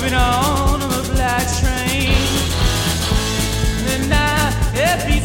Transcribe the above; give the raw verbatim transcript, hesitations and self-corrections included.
moving on on the black train. And now every